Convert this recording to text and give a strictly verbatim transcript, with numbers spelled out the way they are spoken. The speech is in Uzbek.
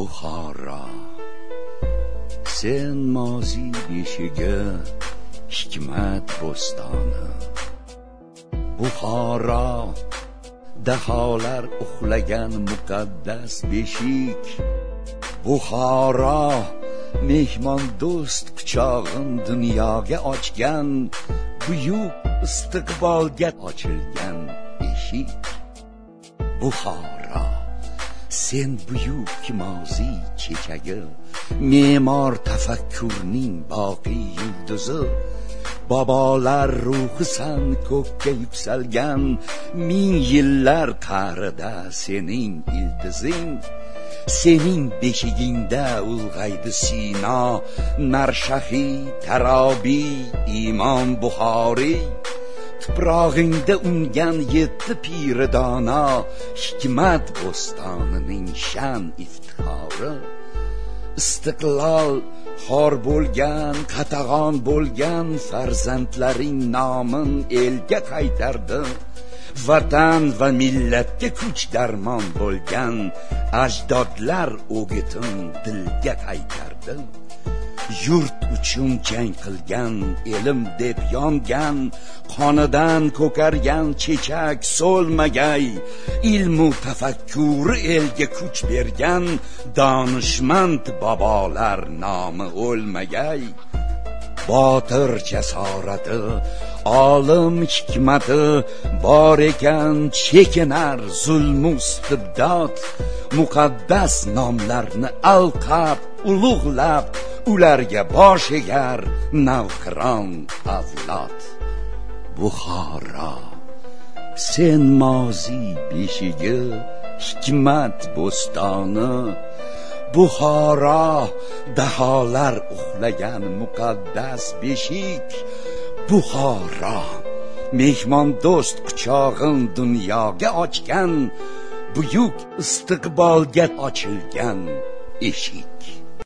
Buxoro, sen moziy beshigi, hikmat bo'stoni. Buxoro, daholar uxlagan muqaddas beshik. Buxoro, mehmon do'st quchog'in dunyoga ochgan, buyuk istiqbolga ochilgan eshik. Buxoro, sen buyuk moziy chechagi, me'mor tafakkurning boqiy yulduzi. Bobolar ruhisan ko'kka yuksalgan, ming yillar qa'rida sening ildizing. Sening beshigingda ulg'aydi Sino, Narshahiy, Tarobiy, Imom Buxoriy. Tuprog'ingda ungan yetti piri dono, hikmat bo'stonining shan iftixori. Istiqlol xor bo'lgan, qatag'on bo'lgan farzandlaring nomin elga qaytardi. Vatan va millatga kuch darmon bo'lgan ajdodlar o'gitin dilga qaytardi. Yurt uchun jang qilgan, ilm deb yongan, qonidan ko'kargan chechak so'lmagay. Ilmu tafakkuri elga kuch bergan, donishmand bobolar nomi o'lmagay. Botir jasorati, olim hikmati bor ekan, chekinar zulm istibdod. Muqaddas nomlarni alqab, ulug'lab, ularga bosh egar navqiron avlod. Buxoro, sen moziy beshigi, hikmat bo'stoni. Buxoro, daholar uxlagan muqaddas beshik. Buxoro, mehmon do'st quchog'in dunyoga ochgan, buyuk istiqbolga ochilgan eshik.